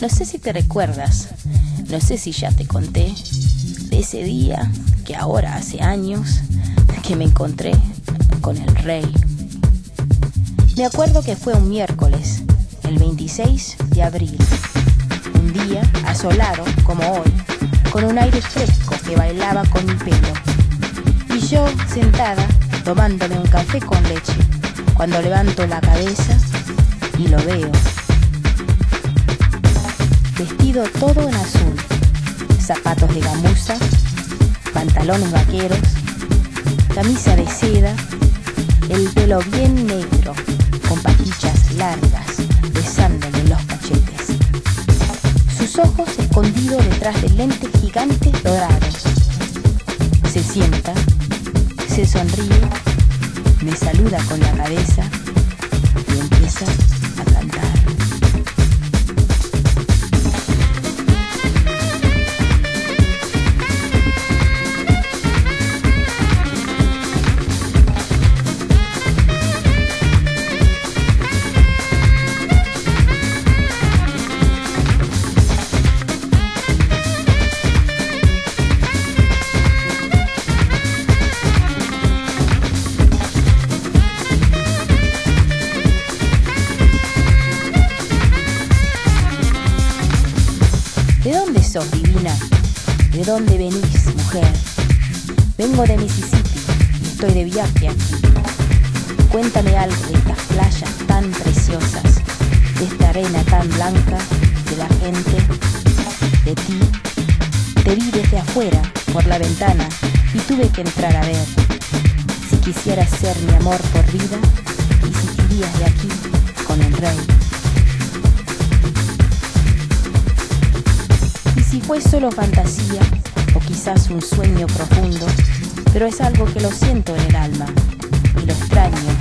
No sé si te recuerdas, no sé si ya te conté, de ese día que ahora hace años que me encontré con el rey. Me acuerdo que fue un miércoles, el 26 de abril, un día asolado como hoy, con un aire fresco que bailaba con mi pelo. Y yo sentada, tomándome un café con leche, cuando levanto la cabeza y lo veo. Vestido todo en azul, zapatos de gamuza, pantalones vaqueros, camisa de seda, el pelo bien negro, con patillas largas, besándole los cachetes. Sus ojos escondidos detrás de lentes gigantes dorados. Se sienta, se sonríe, me saluda con la cabeza y empieza a cantar. ¿De dónde sos, divina? ¿De dónde venís, mujer? Vengo de Mississippi y estoy de viaje aquí. Cuéntame algo de estas playas tan preciosas, de esta arena tan blanca, de la gente, de ti. Te vi desde afuera, por la ventana, y tuve que entrar a ver. Si quisieras ser mi amor por vida, y si te irías de aquí con el rey. Si fue solo fantasía, o quizás un sueño profundo, pero es algo que lo siento en el alma, y lo extraño